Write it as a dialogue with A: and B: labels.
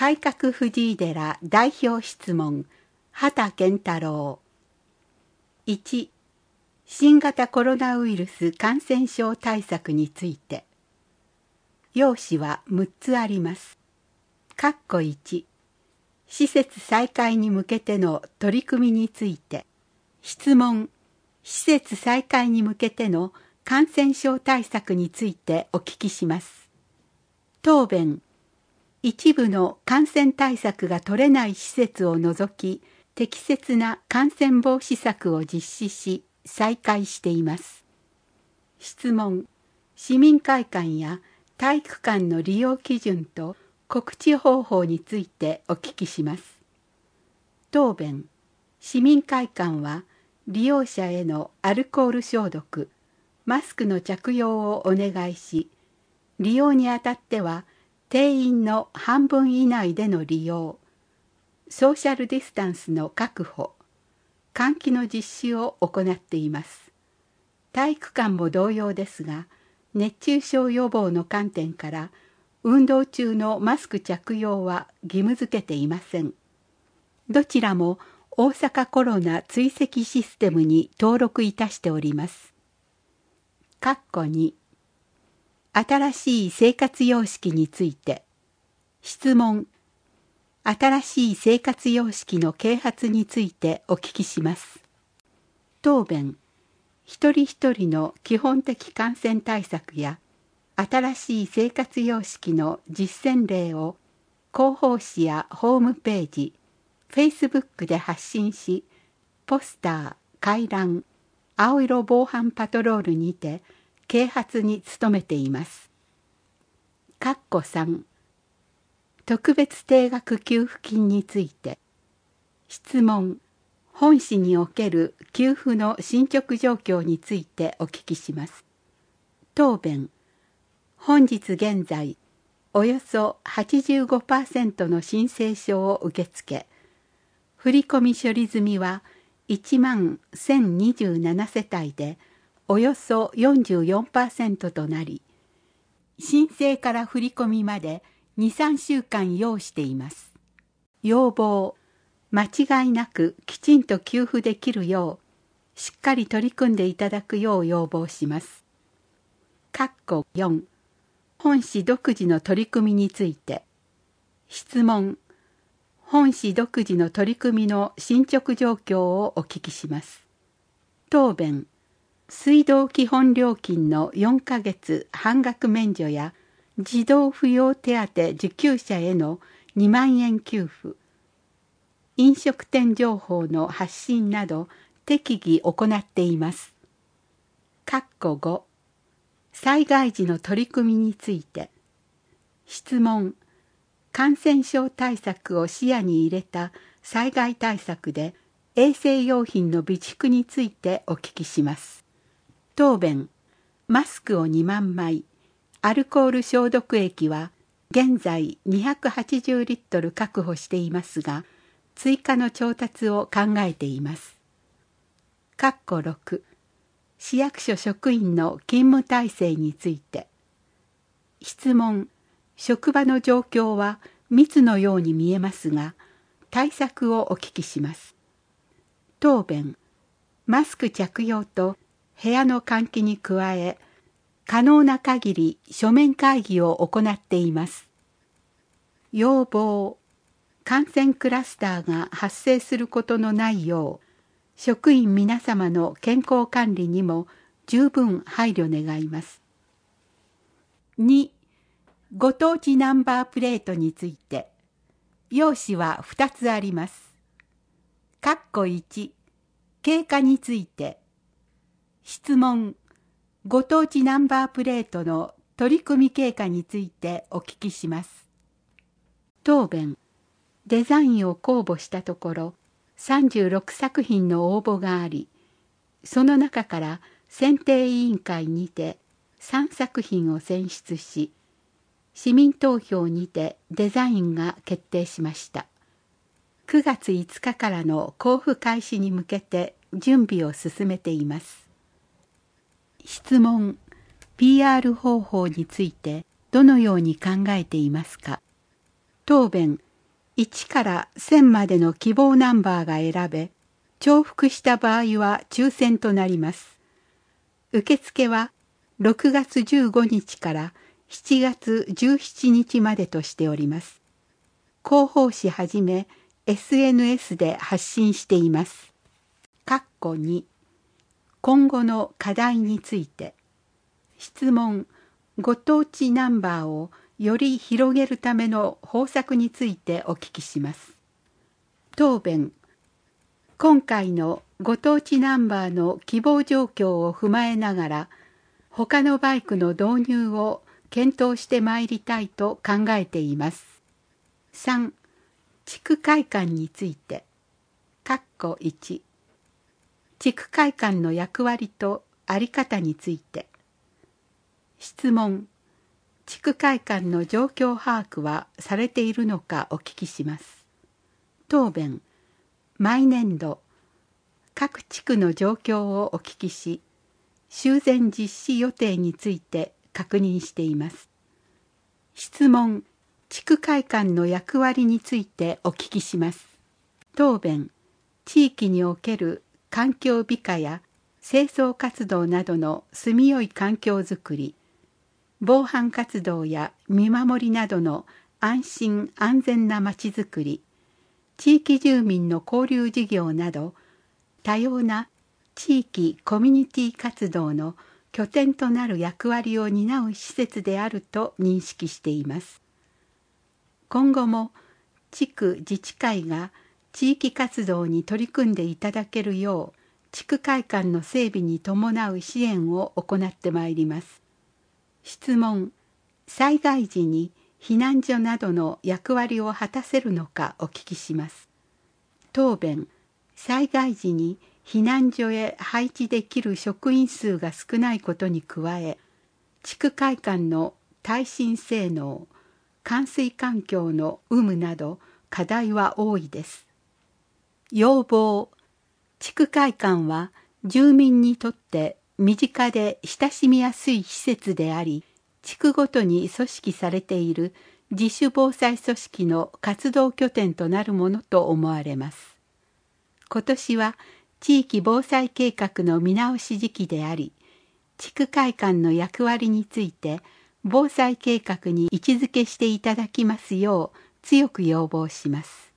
A: 改革藤井寺代表質問、畑健太郎。1、新型コロナウイルス感染症対策について。要旨は6つあります。1、施設再開に向けての取り組みについて。質問、施設再開に向けての感染症対策についてお聞きします。答弁、一部の感染対策が取れない施設を除き、適切な感染防止策を実施し、再開しています。質問、市民会館や体育館の利用基準と告知方法についてお聞きします。答弁、市民会館は利用者へのアルコール消毒、マスクの着用をお願いし、利用にあたっては定員の半分以内での利用、ソーシャルディスタンスの確保、換気の実施を行っています。体育館も同様ですが、熱中症予防の観点から運動中のマスク着用は義務付けていません。どちらも大阪コロナ追跡システムに登録いたしております。2、新しい生活様式について。質問、新しい生活様式の啓発についてお聞きします。答弁、一人一人の基本的感染対策や新しい生活様式の実践例を広報誌やホームページ、Facebook で発信し、ポスター、回覧、青色防犯パトロールにて啓発に努めています。3、特別定額給付金について。質問、本市における給付の進捗状況についてお聞きします。答弁、本日現在、およそ 85% の申請書を受け付け、振込処理済みは1万1027世帯でおよそ 44% となり、申請から振り込みまで2、3週間要しています。要望、間違いなくきちんと給付できるよう、しっかり取り組んでいただくよう要望します。4、本市独自の取り組みについて。質問、本市独自の取り組みの進捗状況をお聞きします。答弁、水道基本料金の4ヶ月半額免除や児童扶養手当受給者への2万円給付、飲食店情報の発信など適宜行っています。5、災害時の取り組みについて。質問、感染症対策を視野に入れた災害対策で衛生用品の備蓄についてお聞きします。答弁、マスクを2万枚、アルコール消毒液は現在280リットル確保していますが、追加の調達を考えています。6、市役所職員の勤務体制について。質問、職場の状況は密のように見えますが、対策をお聞きします。答弁、マスク着用と部屋の換気に加え、可能な限り書面会議を行っています。要望、感染クラスターが発生することのないよう、職員皆様の健康管理にも十分配慮願います。2、ご当地ナンバープレートについて。要旨は2つあります。1、経過について。質問、ご当地ナンバープレートの取り組み経過についてお聞きします。答弁、デザインを公募したところ、36作品の応募があり、その中から選定委員会にて3作品を選出し、市民投票にてデザインが決定しました。9月5日からの交付開始に向けて準備を進めています。質問、PR 方法についてどのように考えていますか。答弁、 1から1000までの希望ナンバーが選べ、重複した場合は抽選となります。受付は6月15日から7月17日までとしております。広報誌はじめ SNS で発信しています。2、今後の課題について。質問、ご当地ナンバーをより広げるための方策についてお聞きします。答弁、今回のご当地ナンバーの希望状況を踏まえながら、他のバイクの導入を検討してまいりたいと考えています。3、地区会館について。1、地区会館の役割と在り方について。質問、地区会館の状況把握はされているのかお聞きします。答弁、毎年度、各地区の状況をお聞きし、修繕実施予定について確認しています。質問、地区会館の役割についてお聞きします。答弁、地域における環境美化や清掃活動などの住みよい環境づくり、防犯活動や見守りなどの安心安全なまちづくり、地域住民の交流事業など、多様な地域コミュニティ活動の拠点となる役割を担う施設であると認識しています。今後も地区自治会が地域活動に取り組んでいただけるよう、地区会館の整備に伴う支援を行ってまいります。質問、災害時に避難所などの役割を果たせるのかお聞きします。答弁、災害時に避難所へ配置できる職員数が少ないことに加え、地区会館の耐震性能、冠水環境の有無など課題は多いです。要望、地区会館は住民にとって身近で親しみやすい施設であり、地区ごとに組織されている自主防災組織の活動拠点となるものと思われます。今年は地域防災計画の見直し時期であり、地区会館の役割について防災計画に位置づけしていただきますよう強く要望します。